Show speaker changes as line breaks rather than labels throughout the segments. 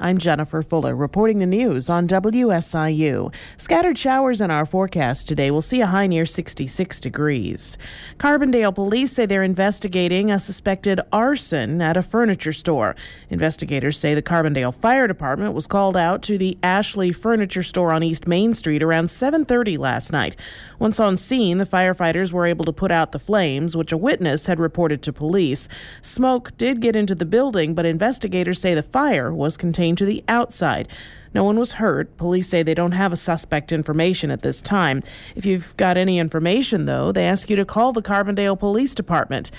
I'm Jennifer Fuller reporting the news on WSIU. Scattered showers in our forecast today. We'll see a high near 66 degrees. Carbondale police say they're investigating a suspected arson at a furniture store. Investigators say the Carbondale Fire Department was called out to the Ashley Furniture Store on East Main Street around 7:30 last night. Once on scene, the firefighters were able to put out the flames, which a witness had reported to police. Smoke did get into the building, but investigators say the fire was contained to the outside. No one was hurt. Police say they don't have a suspect information at this time. If you've got any information, though, they ask you to call the Carbondale Police Department,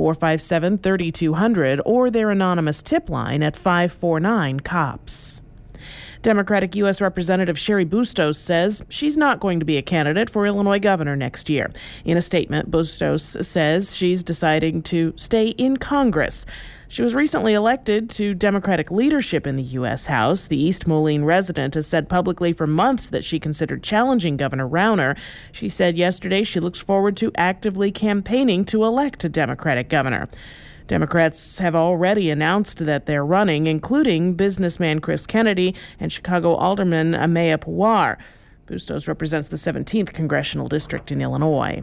457-3200, or their anonymous tip line at 549-COPS. Democratic U.S. Representative Cheri Bustos says she's not going to be a candidate for Illinois governor next year. In a statement, Bustos says she's deciding to stay in Congress. She was recently elected to Democratic leadership in the U.S. House. The East Moline resident has said publicly for months that she considered challenging Governor Rauner. She said yesterday she looks forward to actively campaigning to elect a Democratic governor. Democrats have already announced that they're running, including businessman Chris Kennedy and Chicago Alderman Amaya Pawar. Bustos represents the 17th congressional district in Illinois.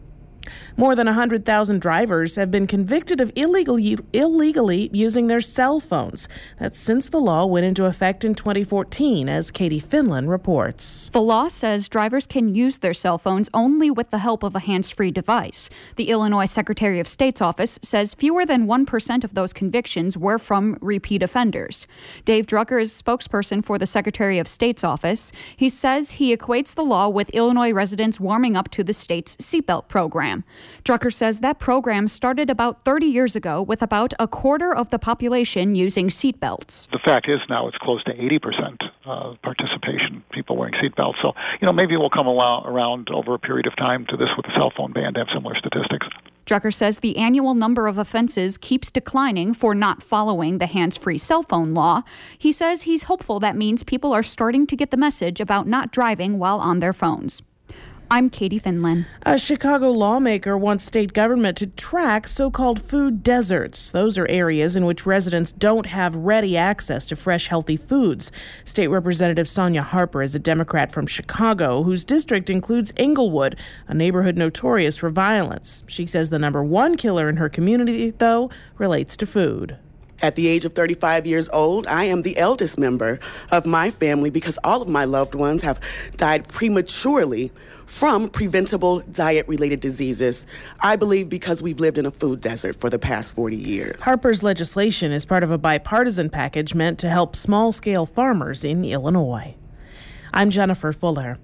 More than 100,000 drivers have been convicted of illegally using their cell phones. That's since the law went into effect in 2014, as Katie Finlan reports.
The law says drivers can use their cell phones only with the help of a hands-free device. The Illinois Secretary of State's office says fewer than 1% of those convictions were from repeat offenders. Dave Drucker is spokesperson for the Secretary of State's office. He says he equates the law with Illinois residents warming up to the state's seatbelt program. Drucker says that program started about 30 years ago with about a quarter of the population using seatbelts.
The fact is now it's close to 80% participation, people wearing seatbelts. So, maybe we'll come around over a period of time to this with the cell phone ban to have similar statistics.
Drucker says the annual number of offenses keeps declining for not following the hands-free cell phone law. He says he's hopeful that means people are starting to get the message about not driving while on their phones. I'm Katie Finlan.
A Chicago lawmaker wants state government to track so-called food deserts. Those are areas in which residents don't have ready access to fresh, healthy foods. State Representative Sonia Harper is a Democrat from Chicago, whose district includes Englewood, a neighborhood notorious for violence. She says the number one killer in her community, though, relates to food.
At the age of 35 years old, I am the eldest member of my family because all of my loved ones have died prematurely from preventable diet-related diseases. I believe because we've lived in a food desert for the past 40 years.
Harper's legislation is part of a bipartisan package meant to help small-scale farmers in Illinois. I'm Jennifer Fuller.